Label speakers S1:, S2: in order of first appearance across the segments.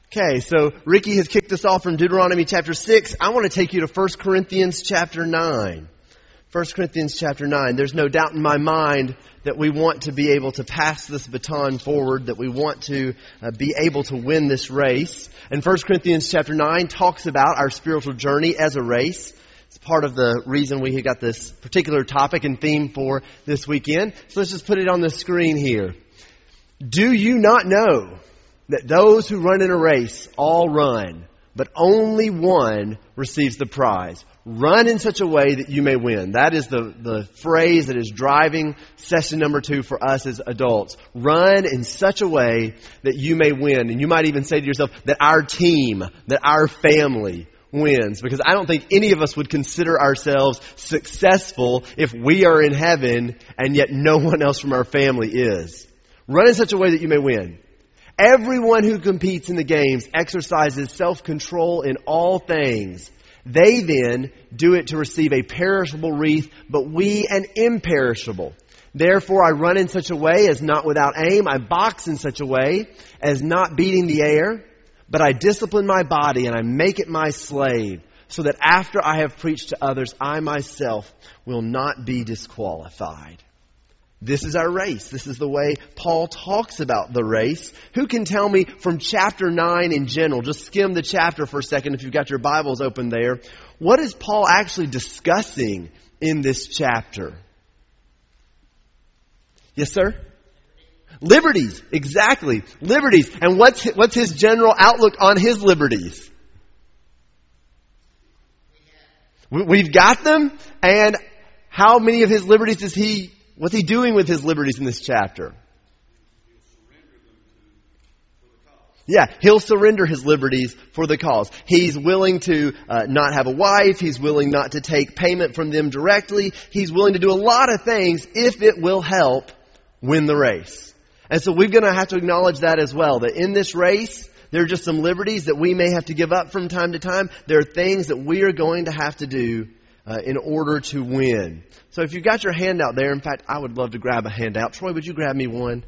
S1: Okay, so Ricky has kicked us off from Deuteronomy chapter 6. I want to take you to 1 Corinthians chapter 9. 1 Corinthians chapter 9. There's no doubt in my mind that we want to be able to pass this baton forward, that we want to be able to win this race. And 1 Corinthians chapter 9 talks about our spiritual journey as a race. It's part of the reason we got this particular topic and theme for this weekend. So let's just put it on the screen here. Do you not know that those who run in a race all run, but only one receives the prize? Run in such a way that you may win. That is the phrase that is driving session number 2 for us as adults. Run in such a way that you may win. And you might even say to yourself that our team, that our family wins. Because I don't think any of us would consider ourselves successful if we are in heaven and yet no one else from our family is. Run in such a way that you may win. Everyone who competes in the games exercises self-control in all things. They then do it to receive a perishable wreath, but we an imperishable. Therefore I run in such a way as not without aim. I box in such a way as not beating the air. But I discipline my body and I make it my slave, so that after I have preached to others, I myself will not be disqualified. This is our race. This is the way Paul talks about the race. Who can tell me from chapter 9 in general, just skim the chapter for a second if you've got your Bibles open there, what is Paul actually discussing in this chapter? Yes, sir? Liberties, exactly. Liberties. And what's his general outlook on his liberties? We've got them, and how many of his liberties what's he doing with his liberties in this chapter? Yeah, he'll surrender his liberties for the cause. He's willing to not have a wife. He's willing not to take payment from them directly. He's willing to do a lot of things if it will help win the race. And so we're going to have to acknowledge that as well, that in this race, there are just some liberties that we may have to give up from time to time. There are things that we are going to have to do in order to win. So if you've got your handout there, in fact, I would love to grab a handout. Troy, would you grab me one?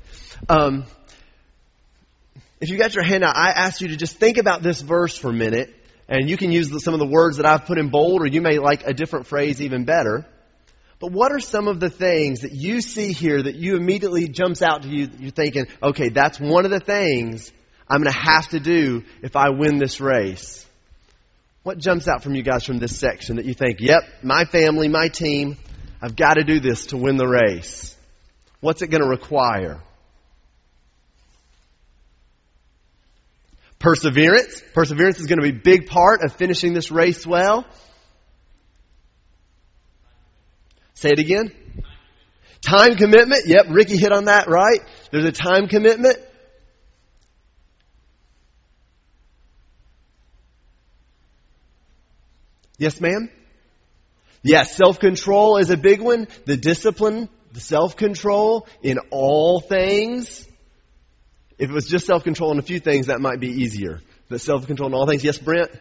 S1: If you got your handout, I ask you to just think about this verse for a minute. And you can use some of the words that I've put in bold, or you may like a different phrase even better. But what are some of the things that you see here that you immediately jumps out to you, you're thinking, okay, that's one of the things I'm going to have to do if I win this race? What jumps out from you guys from this section that you think, yep, my family, my team, I've got to do this to win the race? What's it going to require? Perseverance. Perseverance is going to be a big part of finishing this race well. Say it again. Time commitment. Yep, Ricky hit on that, right? There's a time commitment. Yes, ma'am? Yes, self-control is a big one. The discipline, the self-control in all things. If it was just self-control in a few things, that might be easier. But self-control in all things. Yes, Brent?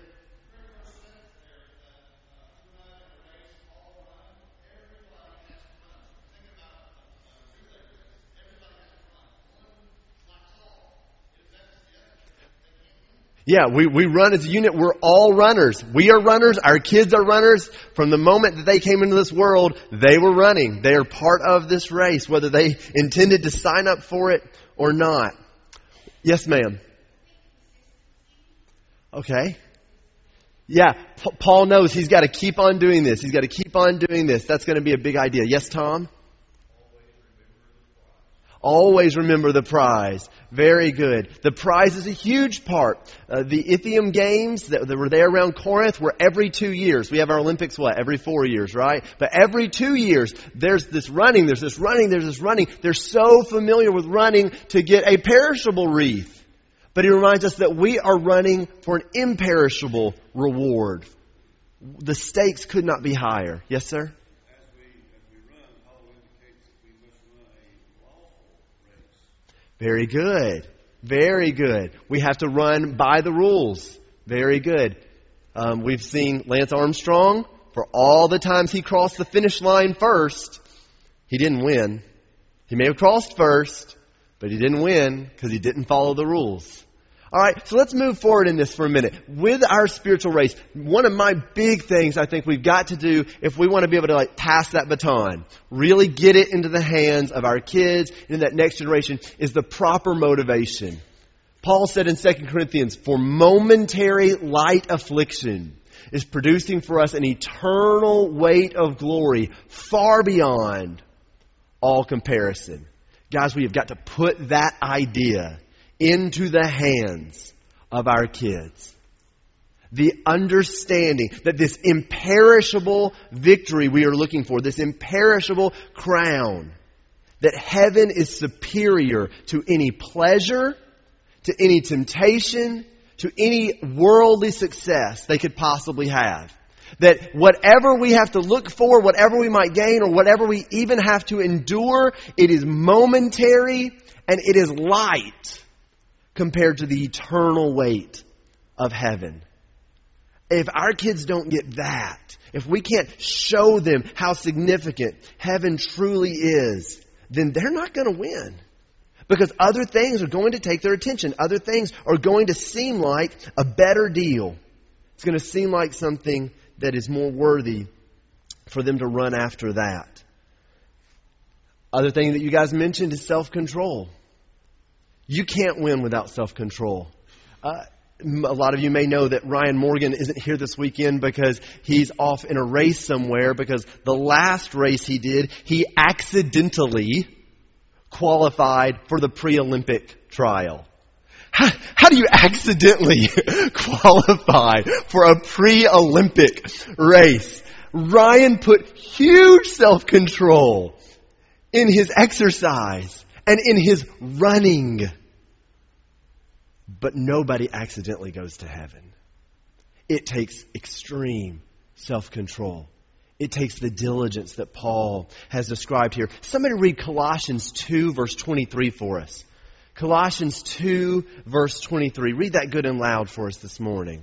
S1: Yeah, we run as a unit. We're all runners. We are runners. Our kids are runners. From the moment that they came into this world, they were running. They are part of this race, whether they intended to sign up for it or not. Yes, ma'am. Okay. Yeah, Paul knows he's got to keep on doing this. He's got to keep on doing this. That's going to be a big idea. Yes, Tom? Always remember the prize. Very good. The prize is a huge part. The Ithium Games that were there around Corinth were every 2 years. We have our Olympics, every 4 years, right? But every 2 years, there's this running. They're so familiar with running to get a perishable wreath. But he reminds us that we are running for an imperishable reward. The stakes could not be higher. Yes, sir? Very good. Very good. We have to run by the rules. Very good. We've seen Lance Armstrong, for all the times he crossed the finish line first, he didn't win. He may have crossed first, but he didn't win because he didn't follow the rules. All right, so let's move forward in this for a minute. With our spiritual race, one of my big things I think we've got to do if we want to be able to pass that baton, really get it into the hands of our kids and that next generation, is the proper motivation. Paul said in 2 Corinthians, for momentary light affliction is producing for us an eternal weight of glory far beyond all comparison. Guys, we have got to put that idea into the hands of our kids. The understanding that this imperishable victory we are looking for, this imperishable crown, that heaven is superior to any pleasure, to any temptation, to any worldly success they could possibly have. That whatever we have to look for, whatever we might gain, or whatever we even have to endure, it is momentary and it is light compared to the eternal weight of heaven. If our kids don't get that, if we can't show them how significant heaven truly is, then they're not going to win. Because other things are going to take their attention. Other things are going to seem like a better deal. It's going to seem like something that is more worthy for them to run after that. Other thing that you guys mentioned is self-control. You can't win without self-control. A lot of you may know that Ryan Morgan isn't here this weekend because he's off in a race somewhere, because the last race he did, he accidentally qualified for the pre-Olympic trial. How do you accidentally qualify for a pre-Olympic race? Ryan put huge self-control in his exercise and in his running. But nobody accidentally goes to heaven. It takes extreme self-control. It takes the diligence that Paul has described here. Somebody read Colossians 2, verse 23 for us. Colossians 2, verse 23. Read that good and loud for us this morning.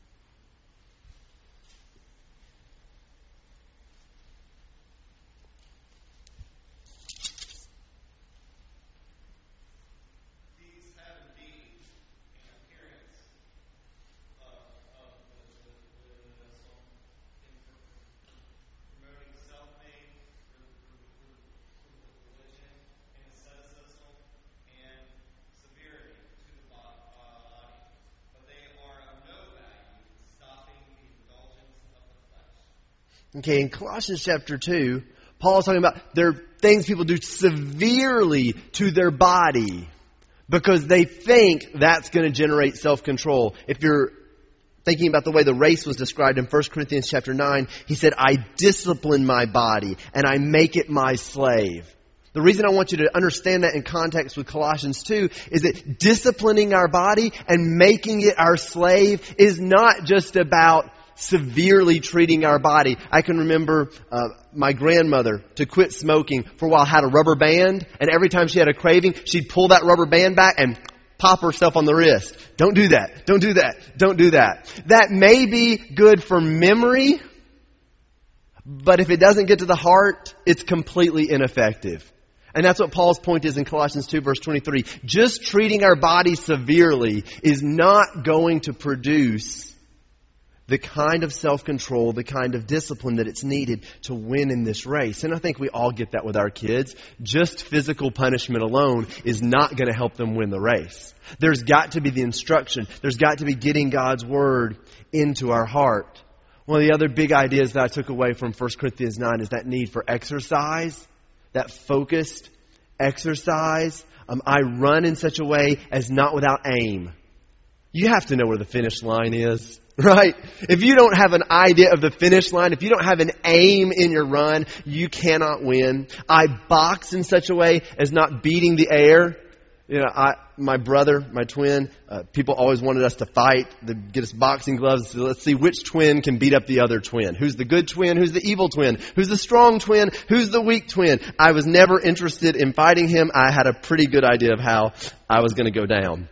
S1: Okay, in Colossians chapter 2, Paul is talking about there are things people do severely to their body because they think that's going to generate self-control. If you're thinking about the way the race was described in 1 Corinthians chapter 9, he said, I discipline my body and I make it my slave. The reason I want you to understand that in context with Colossians 2 is that disciplining our body and making it our slave is not just about severely treating our body. I can remember my grandmother, to quit smoking for a while, had a rubber band, and every time she had a craving, she'd pull that rubber band back and pop herself on the wrist. Don't do that. Don't do that. Don't do that. That may be good for memory, but if it doesn't get to the heart, it's completely ineffective. And that's what Paul's point is in Colossians 2, verse 23. Just treating our body severely is not going to produce the kind of self-control, the kind of discipline that it's needed to win in this race. And I think we all get that with our kids. Just physical punishment alone is not going to help them win the race. There's got to be the instruction. There's got to be getting God's Word into our heart. One of the other big ideas that I took away from 1 Corinthians 9 is that need for exercise, that focused exercise. I run in such a way as not without aim. You have to know where the finish line is. Right? If you don't have an idea of the finish line, if you don't have an aim in your run, you cannot win. I box in such a way as not beating the air. You know, my brother, my twin, people always wanted us to fight. They'd get us boxing gloves. So let's see which twin can beat up the other twin. Who's the good twin? Who's the evil twin? Who's the strong twin? Who's the weak twin? I was never interested in fighting him. I had a pretty good idea of how I was going to go down.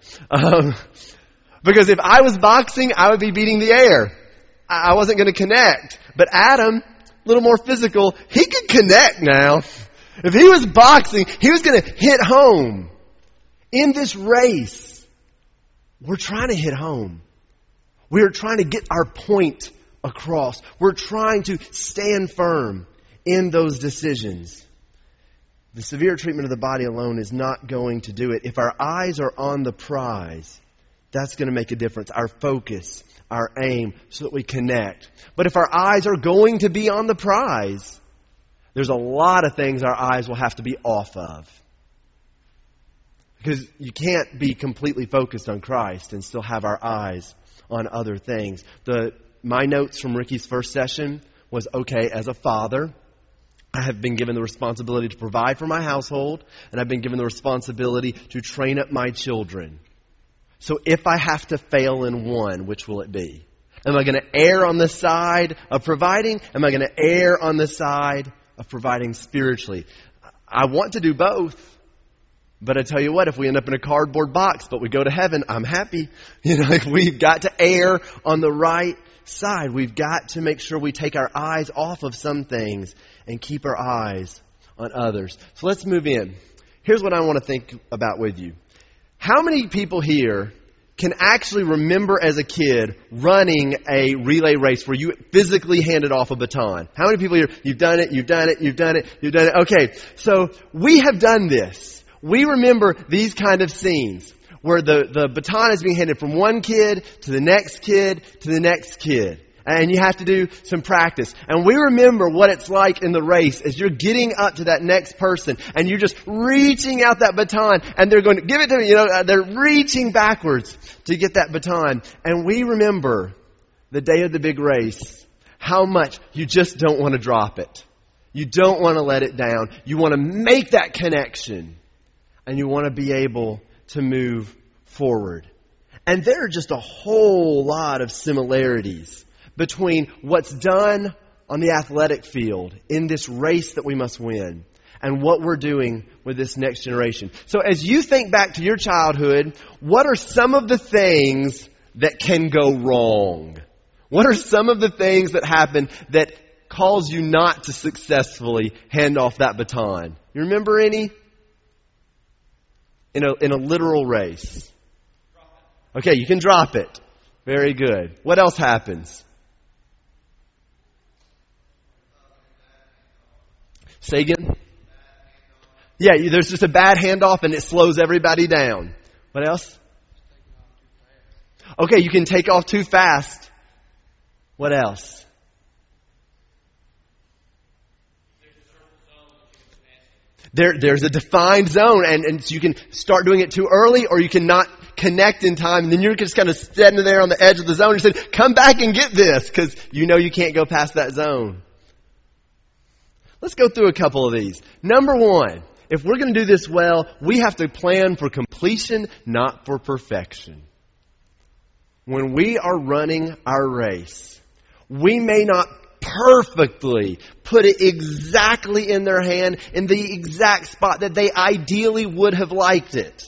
S1: Because if I was boxing, I would be beating the air. I wasn't going to connect. But Adam, a little more physical, he could connect now. If he was boxing, he was going to hit home. In this race, we're trying to hit home. We're trying to get our point across. We're trying to stand firm in those decisions. The severe treatment of the body alone is not going to do it. If our eyes are on the prize, that's going to make a difference. Our focus, our aim, so that we connect. But if our eyes are going to be on the prize, there's a lot of things our eyes will have to be off of. Because you can't be completely focused on Christ and still have our eyes on other things. My notes from Ricky's first session was, okay, as a father, I have been given the responsibility to provide for my household, and I've been given the responsibility to train up my children. So if I have to fail in one, which will it be? Am I going to err on the side of providing? Am I going to err on the side of providing spiritually? I want to do both. But I tell you what, if we end up in a cardboard box, but we go to heaven, I'm happy. We've got to err on the right side. We've got to make sure we take our eyes off of some things and keep our eyes on others. So let's move in. Here's what I want to think about with you. How many people here can actually remember as a kid running a relay race where you physically handed off a baton? How many people here, you've done it, you've done it, you've done it, you've done it. Okay, so we have done this. We remember these kind of scenes where the baton is being handed from one kid to the next kid to the next kid. And you have to do some practice. And we remember what it's like in the race as you're getting up to that next person and you're just reaching out that baton and they're going to give it to me. They're reaching backwards to get that baton. And we remember the day of the big race, how much you just don't want to drop it. You don't want to let it down. You want to make that connection. And you want to be able to move forward. And there are just a whole lot of similarities between what's done on the athletic field in this race that we must win and what we're doing with this next generation. So as you think back to your childhood, what are some of the things that can go wrong? What are some of the things that happen that cause you not to successfully hand off that baton? You remember any? In a literal race. Okay, you can drop it. Very good. What else happens? Say again? Yeah, there's just a bad handoff and it slows everybody down. What else? Okay, you can take off too fast. What else? There's a defined zone, and so you can start doing it too early, or you can not connect in time, and then you're just kind of standing there on the edge of the zone. You said, come back and get this, because you know you can't go past that zone. Let's go through a couple of these. Number one, if we're going to do this well, we have to plan for completion, not for perfection. When we are running our race, we may not perfectly put it exactly in their hand in the exact spot that they ideally would have liked it.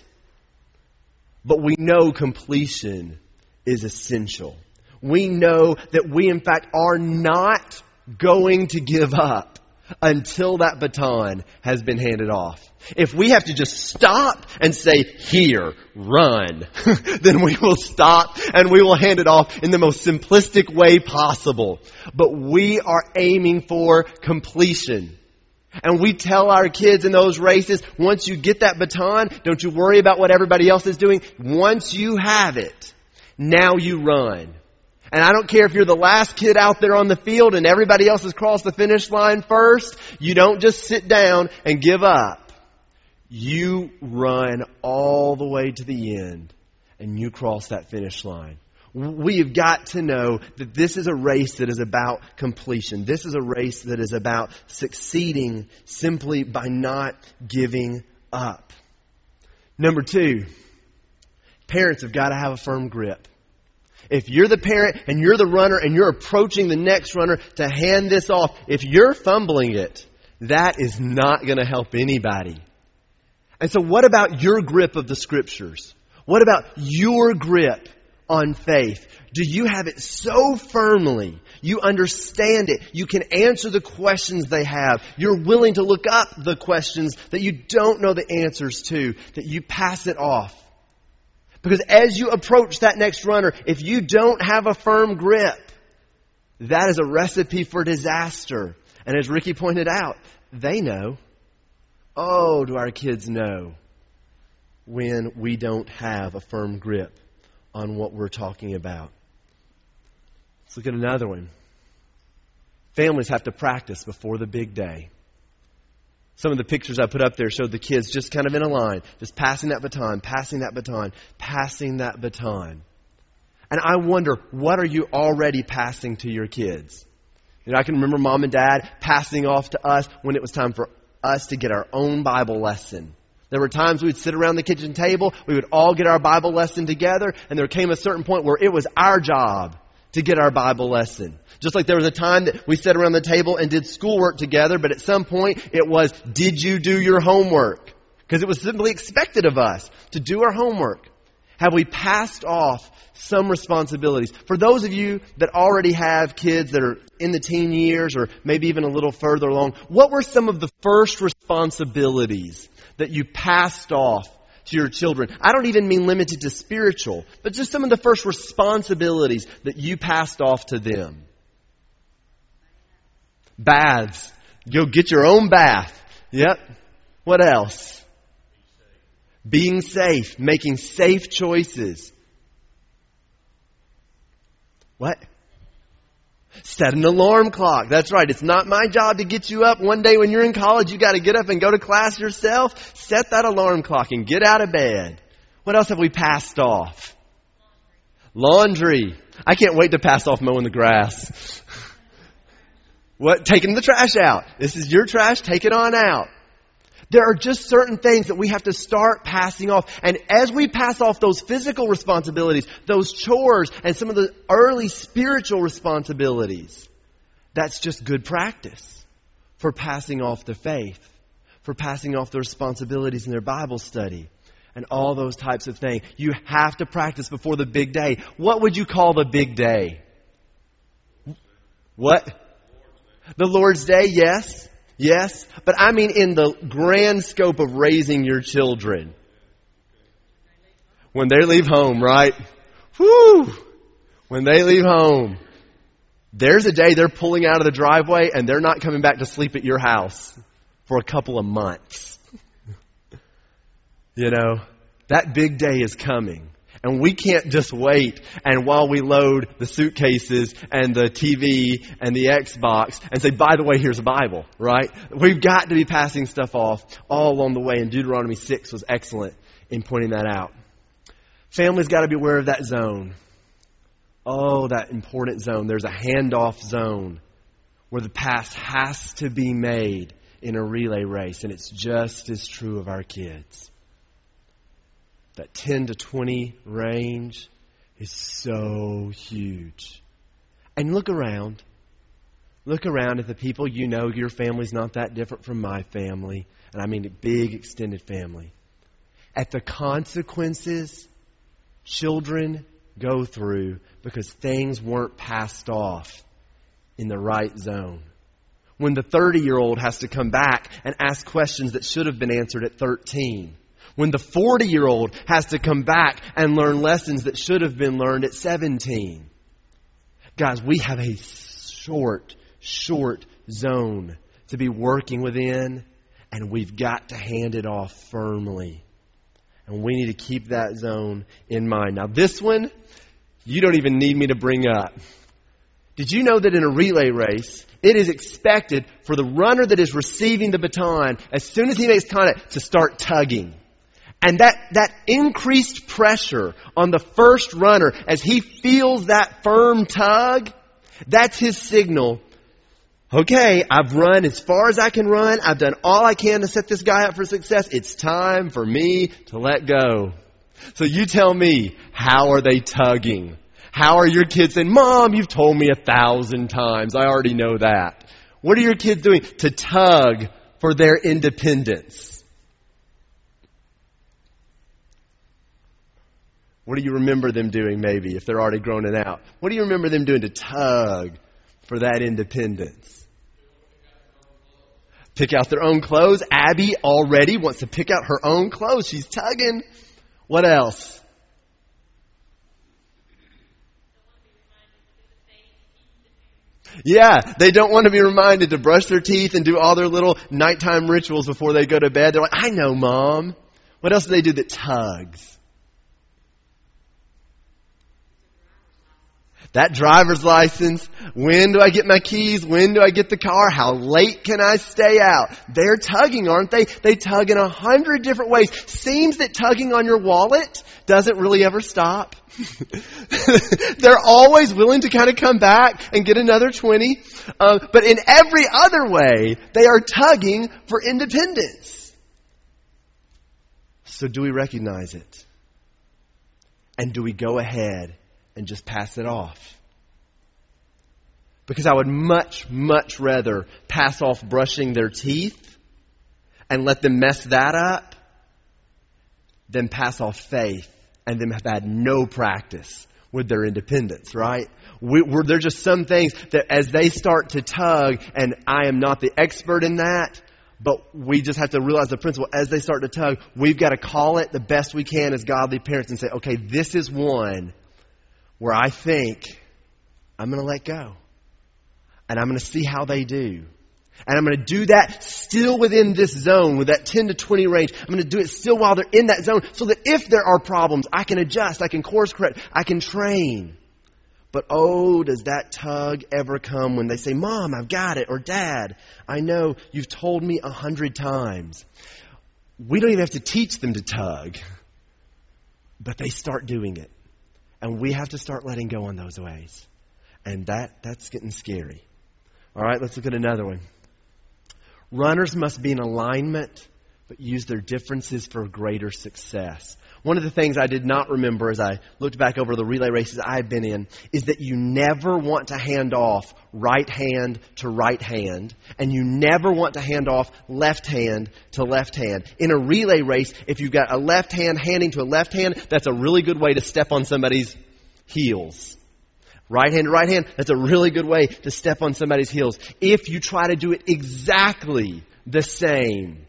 S1: But we know completion is essential. We know that we in fact are not going to give up until that baton has been handed off. If we have to just stop and say, here, run, then we will stop and we will hand it off in the most simplistic way possible. But we are aiming for completion. And we tell our kids in those races, once you get that baton, don't you worry about what everybody else is doing. Once you have it, now you run. And I don't care if you're the last kid out there on the field and everybody else has crossed the finish line first. You don't just sit down and give up. You run all the way to the end and you cross that finish line. We have got to know that this is a race that is about completion. This is a race that is about succeeding simply by not giving up. Number two, parents have got to have a firm grip. If you're the parent and you're the runner and you're approaching the next runner to hand this off, if you're fumbling it, that is not going to help anybody. And so what about your grip of the Scriptures? What about your grip on faith? Do you have it so firmly? You understand it. You can answer the questions they have. You're willing to look up the questions that you don't know the answers to, that you pass it off. Because as you approach that next runner, if you don't have a firm grip, that is a recipe for disaster. And as Ricky pointed out, they know. Oh, do our kids know when we don't have a firm grip on what we're talking about? Let's look at another one. Families have to practice before the big day. Some of the pictures I put up there showed the kids just kind of in a line, just passing that baton, passing that baton, passing that baton. And I wonder, what are you already passing to your kids? You know, I can remember Mom and Dad passing off to us when it was time for us to get our own Bible lesson. There were times we'd sit around the kitchen table, we would all get our Bible lesson together, and there came a certain point where it was our job to get our Bible lesson. Just like there was a time that we sat around the table and did schoolwork together, but at some point it was, did you do your homework? Because it was simply expected of us to do our homework. Have we passed off some responsibilities? For those of you that already have kids that are in the teen years or maybe even a little further along, what were some of the first responsibilities that you passed off to your children? I don't even mean limited to spiritual, but just some of the first responsibilities that you passed off to them. Baths. Go get your own bath. Yep. What else? Being safe. Making safe choices. What? Set an alarm clock. That's right. It's not my job to get you up. One day when you're in college, you got to get up and go to class yourself. Set that alarm clock and get out of bed. What else have we passed off? Laundry. I can't wait to pass off mowing the grass. What? Taking the trash out. This is your trash. Take it on out. There are just certain things that we have to start passing off. And as we pass off those physical responsibilities, those chores, and some of the early spiritual responsibilities, that's just good practice for passing off the faith, for passing off the responsibilities in their Bible study, and all those types of things. You have to practice before the big day. What would you call the big day? What? The Lord's Day, yes. Yes, but I mean in the grand scope of raising your children. When they leave home, right? Whew! When they leave home, there's a day they're pulling out of the driveway and they're not coming back to sleep at your house for a couple of months. You know, that big day is coming. And we can't just wait and while we load the suitcases and the TV and the Xbox and say, by the way, here's a Bible, right? We've got to be passing stuff off all along the way. And Deuteronomy 6 was excellent in pointing that out. Families got to be aware of that zone. Oh, that important zone. There's a handoff zone where the pass has to be made in a relay race. And it's just as true of our kids. That 10 to 20 range is so huge. And look around. Look around at the people you know. Your family's not that different from my family. And I mean a big extended family. At the consequences children go through because things weren't passed off in the right zone. When the 30-year-old has to come back and ask questions that should have been answered at 13. When the 40-year-old has to come back and learn lessons that should have been learned at 17. Guys, we have a short zone to be working within, and we've got to hand it off firmly. And we need to keep that zone in mind. Now this one, you don't even need me to bring up. Did you know that in a relay race, it is expected for the runner that is receiving the baton, as soon as he makes contact, to start tugging? And that increased pressure on the first runner as he feels that firm tug, that's his signal. Okay, I've run as far as I can run. I've done all I can to set this guy up for success. It's time for me to let go. So you tell me, how are they tugging? How are your kids saying, Mom, you've told me 1,000 times. I already know that. What are your kids doing to tug for their independence? What do you remember them doing maybe if they're already grown it out? What do you remember them doing to tug for that independence? Pick out their own clothes. Abby already wants to pick out her own clothes. She's tugging. What else? Yeah, they don't want to be reminded to brush their teeth and do all their little nighttime rituals before they go to bed. They're like, I know, Mom. What else do they do that tugs? That driver's license. When do I get my keys? When do I get the car? How late can I stay out? They're tugging, aren't they? They tug in 100 different ways. Seems that tugging on your wallet doesn't really ever stop. They're always willing to kind of come back and get another 20. But in every other way, they are tugging for independence. So do we recognize it? And do we go ahead and just pass it off? Because I would much, much rather pass off brushing their teeth and let them mess that up than pass off faith and them have had no practice with their independence, right? There's just some things that as they start to tug, and I am not the expert in that, but we just have to realize the principle. As they start to tug, we've got to call it the best we can as godly parents and say, okay, this is one where I think I'm going to let go. And I'm going to see how they do. And I'm going to do that still within this zone, with that 10 to 20 range. I'm going to do it still while they're in that zone so that if there are problems, I can adjust, I can course correct, I can train. But oh, does that tug ever come when they say, Mom, I've got it, or Dad, I know you've told me 100 times. We don't even have to teach them to tug, but they start doing it. And we have to start letting go on those ways. And that's getting scary. All right, let's look at another one. Runners must be in alignment, but use their differences for greater success. One of the things I did not remember as I looked back over the relay races I've been in is that you never want to hand off right hand to right hand, and you never want to hand off left hand to left hand. In a relay race, if you've got a left hand handing to a left hand, that's a really good way to step on somebody's heels. Right hand to right hand, that's a really good way to step on somebody's heels. If you try to do it exactly the same,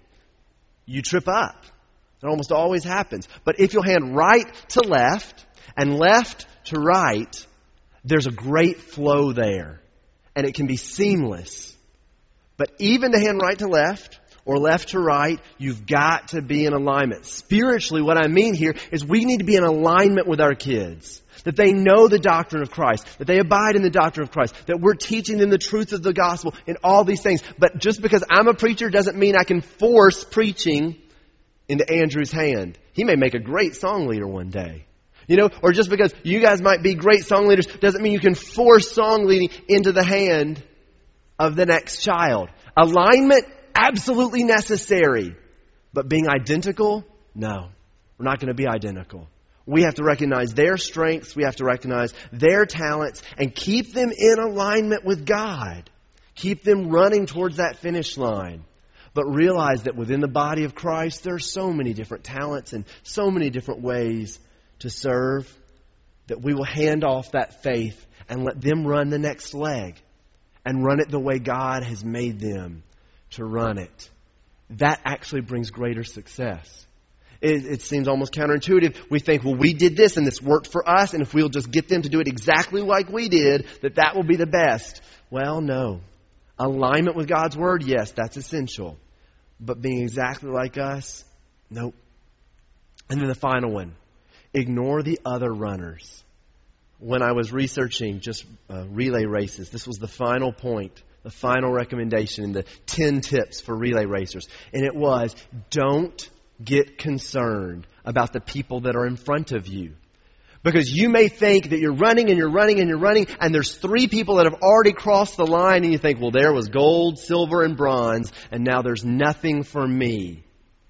S1: you trip up. It almost always happens. But if you'll hand right to left and left to right, there's a great flow there. And it can be seamless. But even to hand right to left or left to right, you've got to be in alignment. Spiritually, what I mean here is we need to be in alignment with our kids. That they know the doctrine of Christ. That they abide in the doctrine of Christ. That we're teaching them the truth of the gospel in all these things. But just because I'm a preacher doesn't mean I can force preaching into Andrew's hand. He may make a great song leader one day. Or just because you guys might be great song leaders doesn't mean you can force song leading into the hand of the next child. Alignment, absolutely necessary. But being identical? No. We're not going to be identical. We have to recognize their strengths. We have to recognize their talents and keep them in alignment with God. Keep them running towards that finish line. But realize that within the body of Christ, there are so many different talents and so many different ways to serve that we will hand off that faith and let them run the next leg and run it the way God has made them to run it. That actually brings greater success. It seems almost counterintuitive. We think, well, we did this and this worked for us, and if we'll just get them to do it exactly like we did, that will be the best. Well, no. Alignment with God's Word, yes, that's essential. But being exactly like us, nope. And then the final one, ignore the other runners. When I was researching just relay races, this was the final point, the final recommendation in the 10 tips for relay racers. And it was, don't get concerned about the people that are in front of you. Because you may think that you're running and you're running and you're running, and there's 3 people that have already crossed the line, and you think, well, there was gold, silver, and bronze, and now there's nothing for me.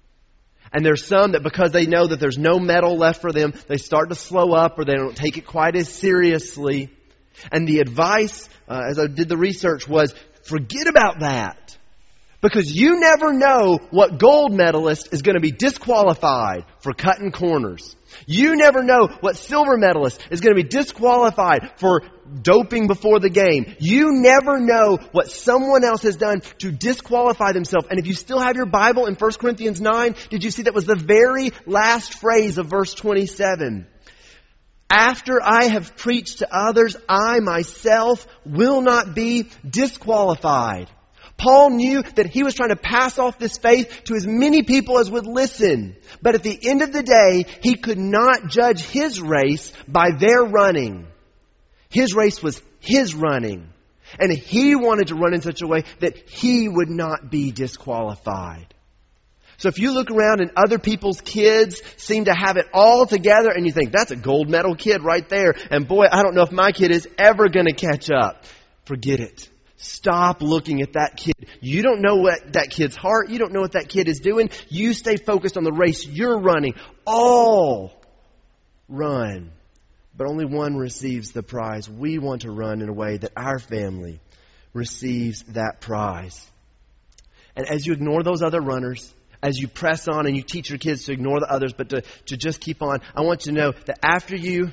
S1: And there's some that because they know that there's no medal left for them, they start to slow up or they don't take it quite as seriously. And the advice, as I did the research, was forget about that. Because you never know what gold medalist is going to be disqualified for cutting corners. You never know what silver medalist is going to be disqualified for doping before the game. You never know what someone else has done to disqualify themselves. And if you still have your Bible in 1 Corinthians 9, did you see that was the very last phrase of verse 27? After I have preached to others, I myself will not be disqualified. Paul knew that he was trying to pass off this faith to as many people as would listen. But at the end of the day, he could not judge his race by their running. His race was his running. And he wanted to run in such a way that he would not be disqualified. So if you look around and other people's kids seem to have it all together and you think, that's a gold medal kid right there. And boy, I don't know if my kid is ever going to catch up. Forget it. Stop looking at that kid. You don't know what that kid's heart. You don't know what that kid is doing. You stay focused on the race you're running. All run. But only one receives the prize. We want to run in a way that our family receives that prize. And as you ignore those other runners, as you press on and you teach your kids to ignore the others, but to just keep on, I want you to know that after you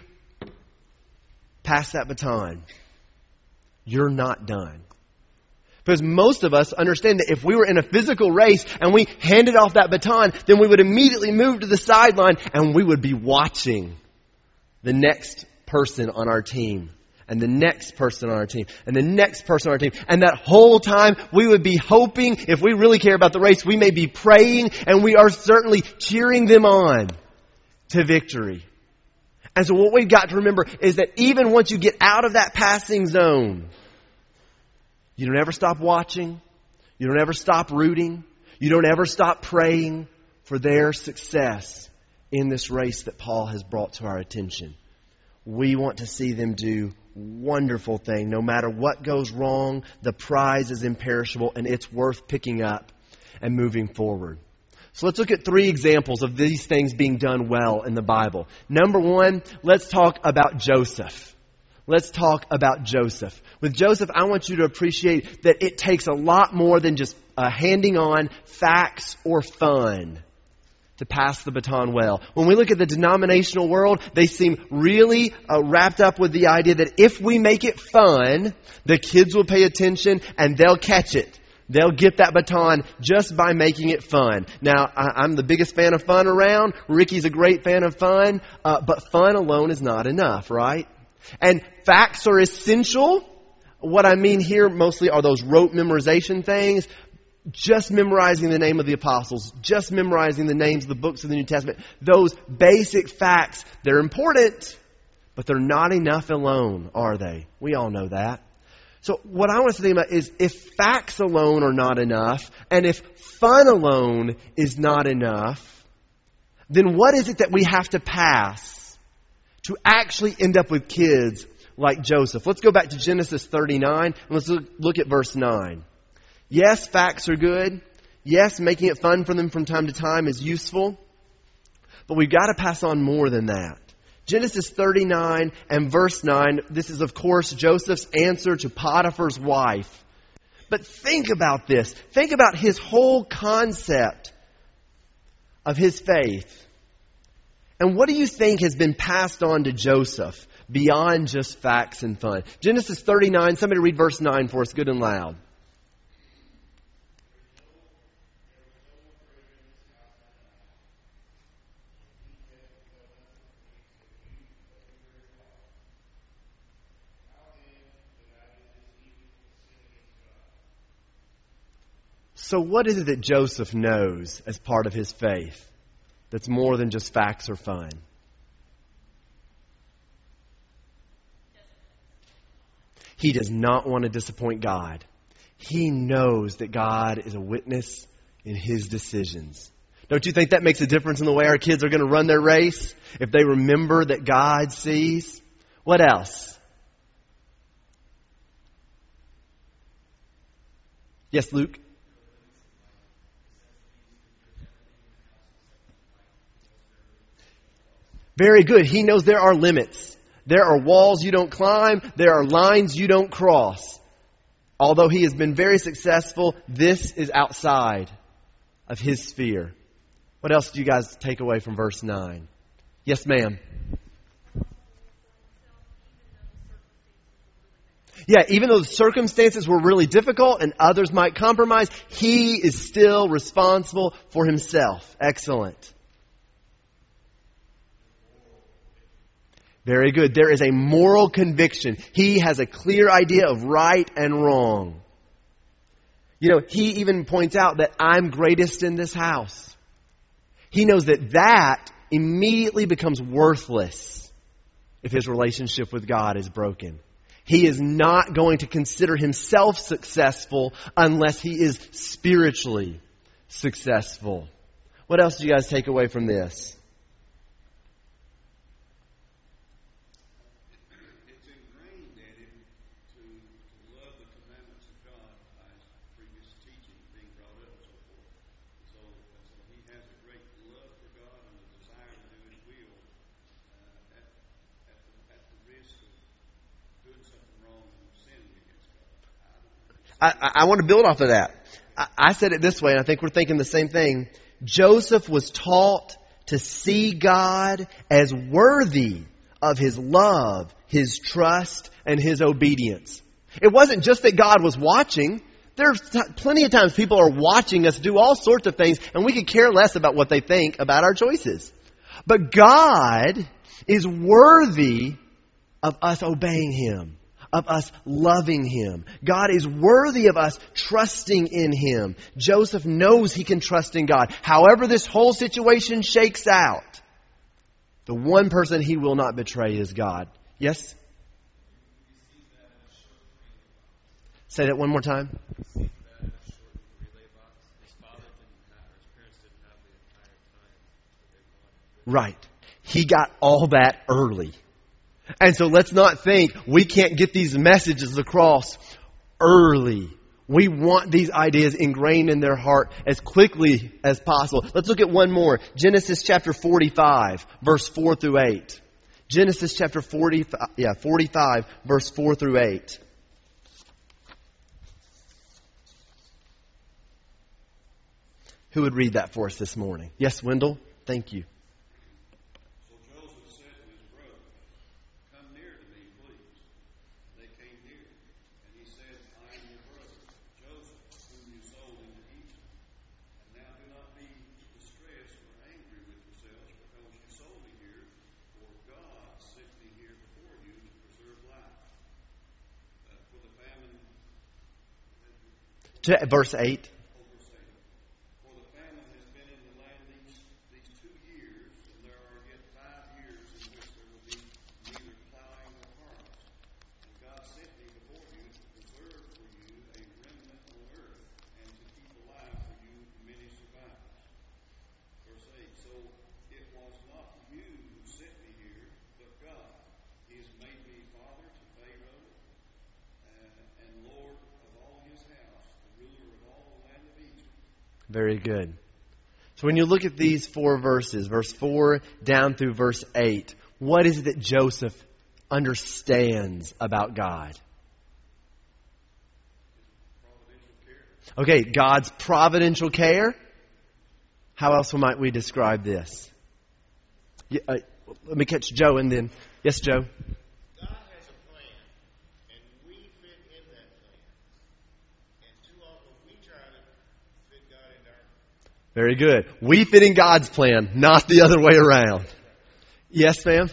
S1: pass that baton, you're not done. Because most of us understand that if we were in a physical race and we handed off that baton, then we would immediately move to the sideline and we would be watching the next person on our team and the next person on our team and the next person on our team. And that whole time we would be hoping, if we really care about the race, we may be praying and we are certainly cheering them on to victory. And so what we've got to remember is that even once you get out of that passing zone, you don't ever stop watching. You don't ever stop rooting. You don't ever stop praying for their success in this race that Paul has brought to our attention. We want to see them do wonderful things. No matter what goes wrong, the prize is imperishable and it's worth picking up and moving forward. So let's look at 3 examples of these things being done well in the Bible. Number 1, let's talk about Joseph. Let's talk about Joseph. With Joseph, I want you to appreciate that it takes a lot more than just handing on facts or fun to pass the baton well. When we look at the denominational world, they seem really wrapped up with the idea that if we make it fun, the kids will pay attention and they'll catch it. They'll get that baton just by making it fun. Now, I'm the biggest fan of fun around. Ricky's a great fan of fun. But fun alone is not enough, right? And facts are essential. What I mean here mostly are those rote memorization things. Just memorizing the name of the apostles. Just memorizing the names of the books of the New Testament. Those basic facts, they're important, but they're not enough alone, are they? We all know that. So what I want us to think about is if facts alone are not enough, and if fun alone is not enough, then what is it that we have to pass to actually end up with kids like Joseph? Let's go back to Genesis 39 and let's look at verse 9. Yes, facts are good. Yes, making it fun for them from time to time is useful. But we've got to pass on more than that. Genesis 39 and verse 9, this is of course Joseph's answer to Potiphar's wife. But think about this. Think about his whole concept of his faith. And what do you think has been passed on to Joseph beyond just facts and fun? Genesis 39, somebody read verse 9 for us, good and loud. So what is it that Joseph knows as part of his faith that's more than just facts or fun? He does not want to disappoint God. He knows that God is a witness in his decisions. Don't you think that makes a difference in the way our kids are going to run their race? If they remember that God sees? What else? Yes, Luke? Very good. He knows there are limits. There are walls you don't climb. There are lines you don't cross. Although he has been very successful, this is outside of his sphere. What else do you guys take away from verse 9? Yes, ma'am. Yeah, even though the circumstances were really difficult and others might compromise, he is still responsible for himself. Excellent. Very good. There is a moral conviction. He has a clear idea of right and wrong. You know, he even points out that I'm greatest in this house. He knows that immediately becomes worthless if his relationship with God is broken. He is not going to consider himself successful unless he is spiritually successful. What else do you guys take away from this?
S2: It's ingrained in him to love the commandments of God by his previous teaching being brought up and so forth. So he has a great love for God and a desire to do his will at the risk of doing something wrong and sinning against God.
S1: I want to build off of that. I said it this way, and I think we're thinking the same thing. Joseph was taught to see God as worthy of his love, his trust, and his obedience. It wasn't just that God was watching. There's plenty of times people are watching us do all sorts of things, and we could care less about what they think about our choices. But God is worthy of us obeying Him, of us loving Him. God is worthy of us trusting in Him. Joseph knows he can trust in God. However this whole situation shakes out, the one person he will not betray is God. Yes? Say that one more time. Right. He got all that early. And so let's not think we can't get these messages across early. We want these ideas ingrained in their heart as quickly as possible. Let's look at one more. Genesis chapter 45, verse 4 through 8. Genesis chapter 45, verse 4 through 8. Who would read that for us this morning? Yes, Wendell? Thank you. Verse 8.
S2: For the famine has been in the land these 2 years, and there are yet 5 years in which there will be neither plowing nor harvest. And God sent me before you to preserve for you a remnant on earth, and to keep alive for you many survivors. Verse 8. So it was not you who sent me here, but God. He has made me father to Pharaoh and Lord of all his house, ruler of all the land of Egypt.
S1: Very good. So when you look at these 4 verses, verse 4 down through verse 8, what is it that Joseph understands about God? Okay, God's providential care. How else might we describe this? Let me catch Joe and then... Yes, Joe? Very good. We fit in God's plan, not the other way around. Yes, ma'am?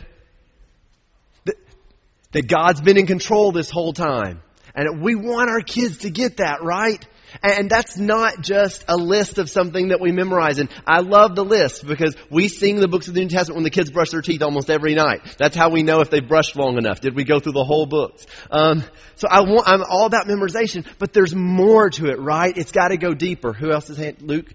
S1: That God's been in control this whole time. And we want our kids to get that, right? And that's not just a list of something that we memorize. And I love the list because we sing the books of the New Testament when the kids brush their teeth almost every night. That's how we know if they've brushed long enough. Did we go through the whole books? So I'm all about memorization, but there's more to it, right? It's got to go deeper. Who else is hand? Luke?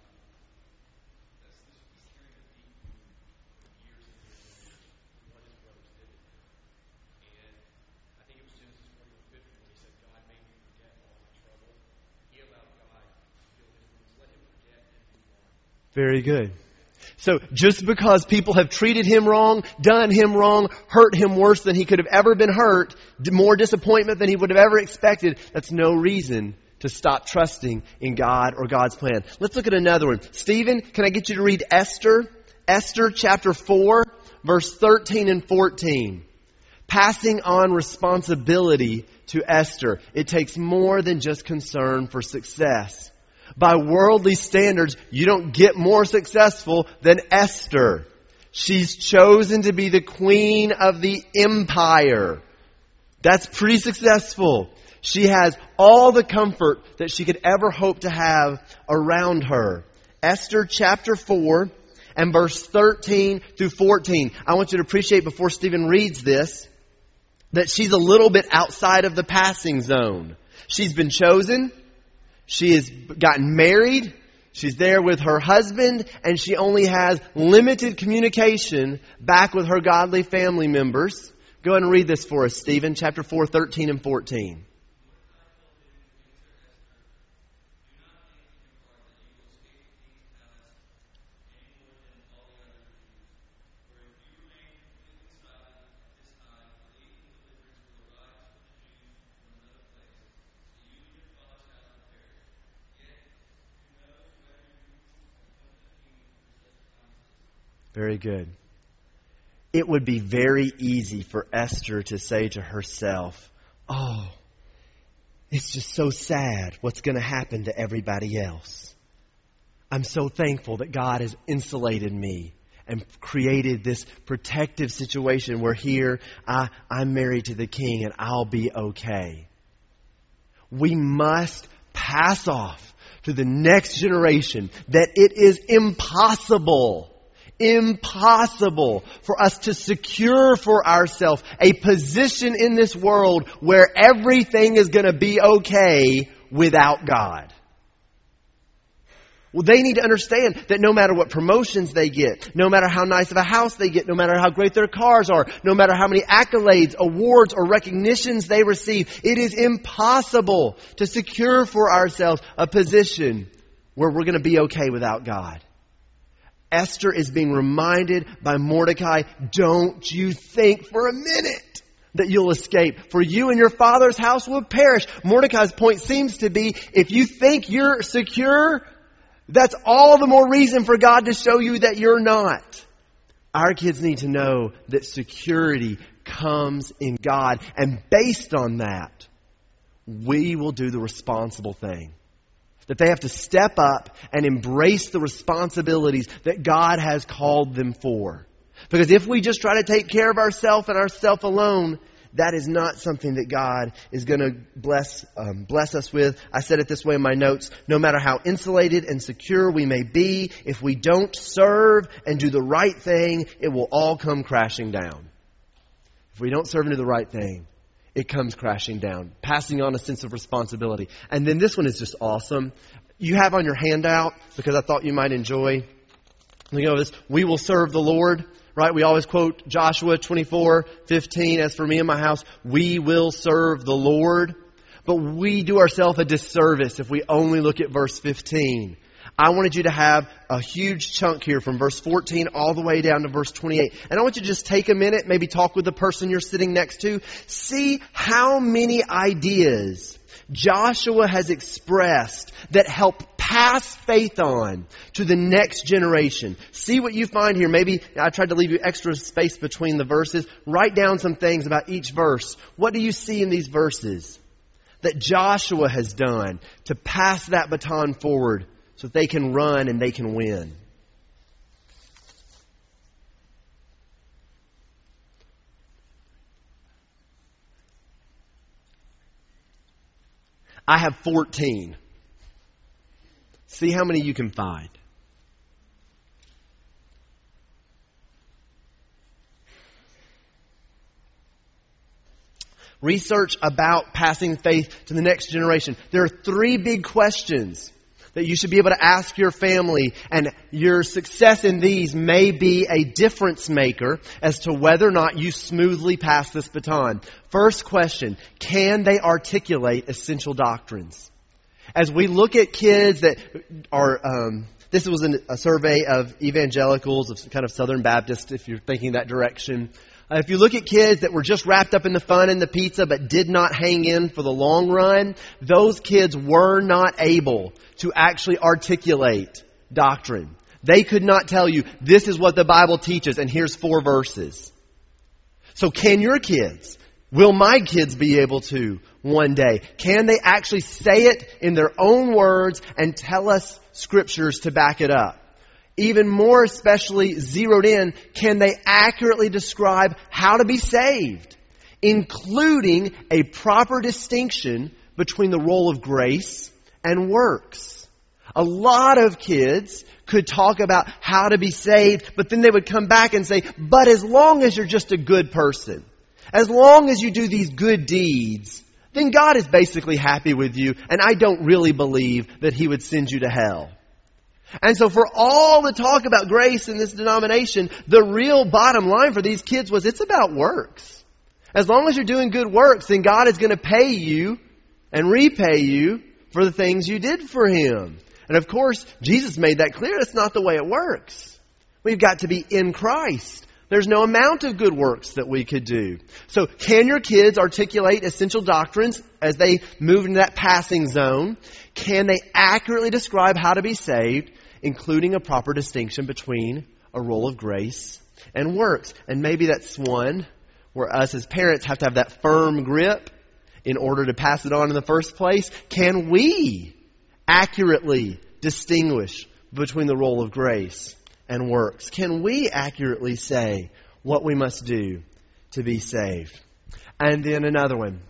S1: Very good. So just because people have treated him wrong, done him wrong, hurt him worse than he could have ever been hurt, more disappointment than he would have ever expected, that's no reason to stop trusting in God or God's plan. Let's look at another one. Stephen, can I get you to read Esther? Esther chapter 4, verse 13 and 14. Passing on responsibility to Esther. It takes more than just concern for success. By worldly standards, you don't get more successful than Esther. She's chosen to be the queen of the empire. That's pretty successful. She has all the comfort that she could ever hope to have around her. Esther chapter 4 and verse 13 through 14. I want you to appreciate before Stephen reads this, that she's a little bit outside of the passing zone. She's been chosen. She has gotten married. She's there with her husband, and she only has limited communication back with her godly family members. Go ahead and read this for us, Stephen, chapter 4, 13 and 14. Very good. It would be very easy for Esther to say to herself, oh, it's just so sad what's going to happen to everybody else. I'm so thankful that God has insulated me and created this protective situation where here I'm married to the king and I'll be okay. We must pass off to the next generation that it is impossible for us to secure for ourselves a position in this world where everything is going to be okay without God. Well, they need to understand that no matter what promotions they get, no matter how nice of a house they get, no matter how great their cars are, no matter how many accolades, awards, or recognitions they receive, it is impossible to secure for ourselves a position where we're going to be okay without God. Esther is being reminded by Mordecai, don't you think for a minute that you'll escape, for you and your father's house will perish. Mordecai's point seems to be, if you think you're secure, that's all the more reason for God to show you that you're not. Our kids need to know that security comes in God, and based on that, we will do the responsible thing. That they have to step up and embrace the responsibilities that God has called them for. Because if we just try to take care of ourselves and ourselves alone, that is not something that God is going to bless us with. I said it this way in my notes. No matter how insulated and secure we may be, if we don't serve and do the right thing, it will all come crashing down. If we don't serve and do the right thing, it comes crashing down, passing on a sense of responsibility. And then this one is just awesome. You have on your handout, because I thought you might enjoy, this, we will serve the Lord, right? We always quote Joshua 24:15, as for me and my house, we will serve the Lord. But we do ourselves a disservice if we only look at verse 15. I wanted you to have a huge chunk here from verse 14 all the way down to verse 28. And I want you to just take a minute, maybe talk with the person you're sitting next to. See how many ideas Joshua has expressed that help pass faith on to the next generation. See what you find here. Maybe I tried to leave you extra space between the verses. Write down some things about each verse. What do you see in these verses that Joshua has done to pass that baton forward so that they can run and they can win? I have 14. See how many you can find. Research about passing faith to the next generation. There are 3 big questions that you should be able to ask your family, and your success in these may be a difference maker as to whether or not you smoothly pass this baton. First question, can they articulate essential doctrines? As we look at kids that are, this was a survey of evangelicals, of kind of Southern Baptists, if you're thinking that direction. If you look at kids that were just wrapped up in the fun and the pizza but did not hang in for the long run, those kids were not able to actually articulate doctrine. They could not tell you, this is what the Bible teaches and here's 4 verses. So can your kids, will my kids be able to one day? Can they actually say it in their own words and tell us scriptures to back it up? even more especially zeroed in, can they accurately describe how to be saved, including a proper distinction between the role of grace and works. A lot of kids could talk about how to be saved, but then they would come back and say, but as long as you're just a good person, as long as you do these good deeds, then God is basically happy with you, and I don't really believe that He would send you to hell. And so for all the talk about grace in this denomination, the real bottom line for these kids was it's about works. As long as you're doing good works, then God is going to pay you and repay you for the things you did for Him. And of course, Jesus made that clear. That's not the way it works. We've got to be in Christ. There's no amount of good works that we could do. So can your kids articulate essential doctrines as they move into that passing zone? Can they accurately describe how to be saved, including a proper distinction between a role of grace and works? And maybe that's one where us as parents have to have that firm grip in order to pass it on in the first place. Can we accurately distinguish between the role of grace and works? Can we accurately say what we must do to be saved? And then another one.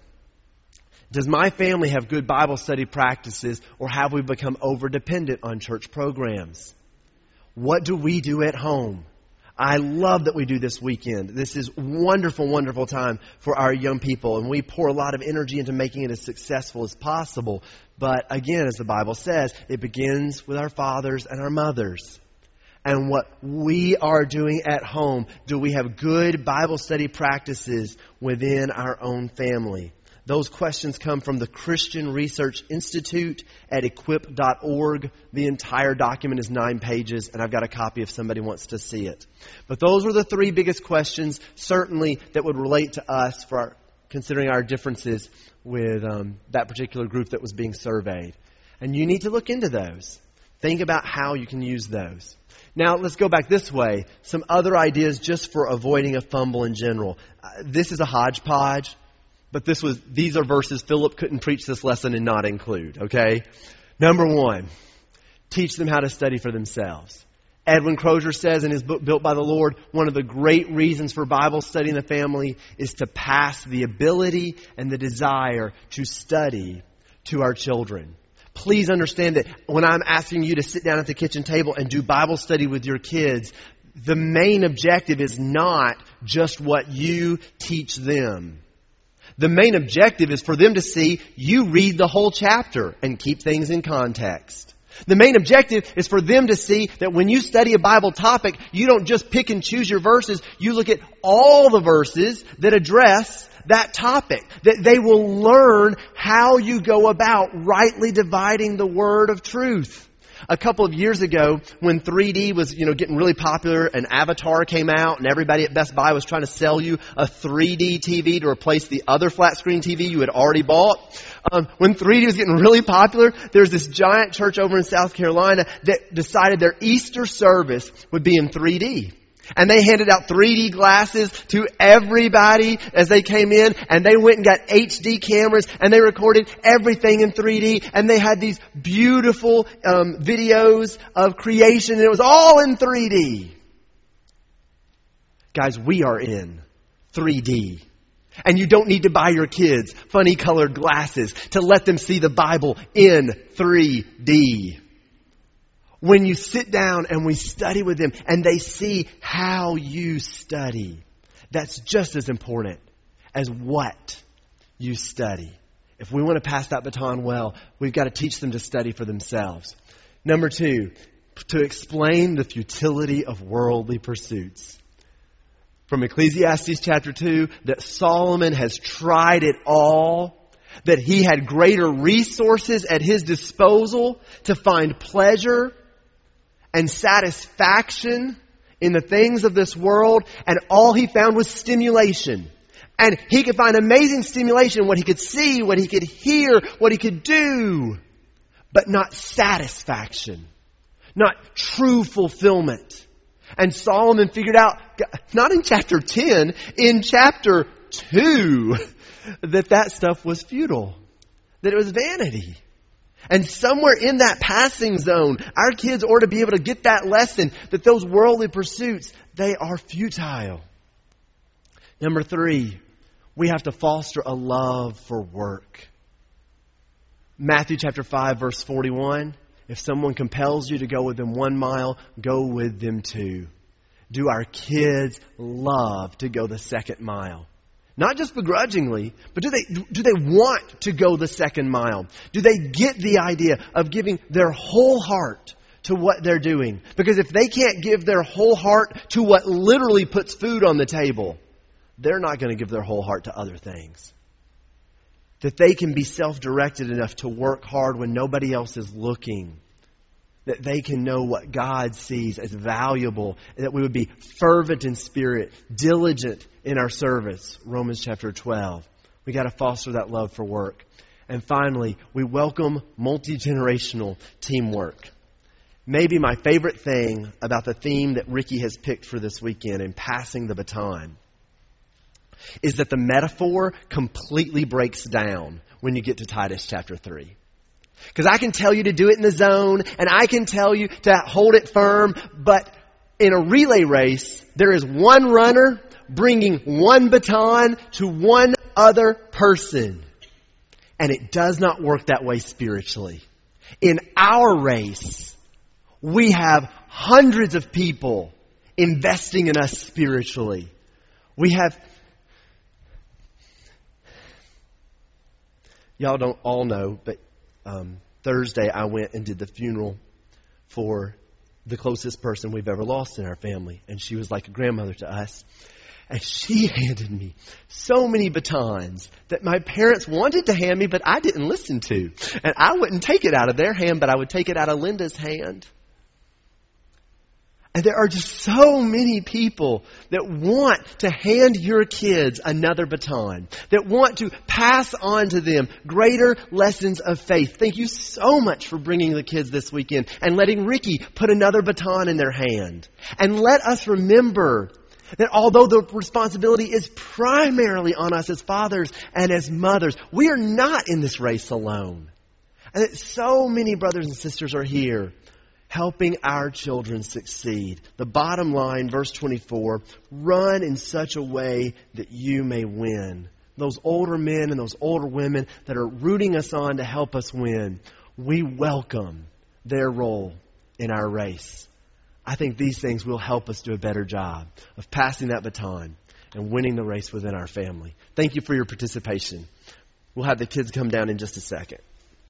S1: Does my family have good Bible study practices, or have we become over-dependent on church programs? What do we do at home? I love that we do this weekend. This is wonderful, wonderful time for our young people, and we pour a lot of energy into making it as successful as possible. But again, as the Bible says, it begins with our fathers and our mothers. And what we are doing at home, do we have good Bible study practices within our own family? Those questions come from the Christian Research Institute at equip.org. The entire document is 9 pages, and I've got a copy if somebody wants to see it. But those were the 3 biggest questions, certainly, that would relate to us for considering our differences with that particular group that was being surveyed. And you need to look into those. Think about how you can use those. Now, let's go back this way. Some other ideas just for avoiding a fumble in general. This is a hodgepodge. But these are verses Philip couldn't preach this lesson and not include, okay? Number 1, teach them how to study for themselves. Edwin Crozier says in his book, Built by the Lord, one of the great reasons for Bible study in the family is to pass the ability and the desire to study to our children. Please understand that when I'm asking you to sit down at the kitchen table and do Bible study with your kids, the main objective is not just what you teach them. The main objective is for them to see you read the whole chapter and keep things in context. The main objective is for them to see that when you study a Bible topic, you don't just pick and choose your verses. You look at all the verses that address that topic. That they will learn how you go about rightly dividing the word of truth. A couple of years ago, when 3D was, getting really popular and Avatar came out and everybody at Best Buy was trying to sell you a 3D TV to replace the other flat screen TV you had already bought. When 3D was getting really popular, there's this giant church over in South Carolina that decided their Easter service would be in 3D. And they handed out 3D glasses to everybody as they came in. And they went and got HD cameras. And they recorded everything in 3D. And they had these beautiful videos of creation. And it was all in 3D. Guys, we are in 3D. And you don't need to buy your kids funny colored glasses to let them see the Bible in 3D. When you sit down and we study with them and they see how you study, that's just as important as what you study. If we want to pass that baton well, we've got to teach them to study for themselves. Number 2, to explain the futility of worldly pursuits. From Ecclesiastes chapter 2, that Solomon has tried it all, that he had greater resources at his disposal to find pleasure and satisfaction in the things of this world, and all he found was stimulation. And he could find amazing stimulation, what he could see, what he could hear, what he could do, but not satisfaction, not true fulfillment. And Solomon figured out, not in chapter 10, in chapter 2, that stuff was futile, that it was vanity. And somewhere in that passing zone, our kids ought to be able to get that lesson that those worldly pursuits, they are futile. Number 3, we have to foster a love for work. Matthew chapter 5, verse 41. If someone compels you to go with them 1 mile, go with them 2. Do our kids love to go the second mile? Not just begrudgingly, but do they want to go the second mile? Do they get the idea of giving their whole heart to what they're doing? Because if they can't give their whole heart to what literally puts food on the table, they're not going to give their whole heart to other things. That they can be self-directed enough to work hard when nobody else is looking. That they can know what God sees as valuable. That we would be fervent in spirit, diligent in our service. Romans chapter 12. We got to foster that love for work. And finally, we welcome multi-generational teamwork. Maybe my favorite thing about the theme that Ricky has picked for this weekend in passing the baton is that the metaphor completely breaks down when you get to Titus chapter 3. Because I can tell you to do it in the zone, and I can tell you to hold it firm, but in a relay race, there is one runner bringing one baton to one other person. And it does not work that way spiritually. In our race, we have hundreds of people investing in us spiritually. We have... Y'all don't all know, but Thursday I went and did the funeral for the closest person we've ever lost in our family. And she was like a grandmother to us. And she handed me so many batons that my parents wanted to hand me, but I didn't listen to. And I wouldn't take it out of their hand, but I would take it out of Linda's hand. And there are just so many people that want to hand your kids another baton, that want to pass on to them greater lessons of faith. Thank you so much for bringing the kids this weekend and letting Ricky put another baton in their hand. And let us remember that although the responsibility is primarily on us as fathers and as mothers, we are not in this race alone. And that so many brothers and sisters are here helping our children succeed. The bottom line, verse 24, run in such a way that you may win. Those older men and those older women that are rooting us on to help us win, we welcome their role in our race. I think these things will help us do a better job of passing that baton and winning the race within our family. Thank you for your participation. We'll have the kids come down in just a second.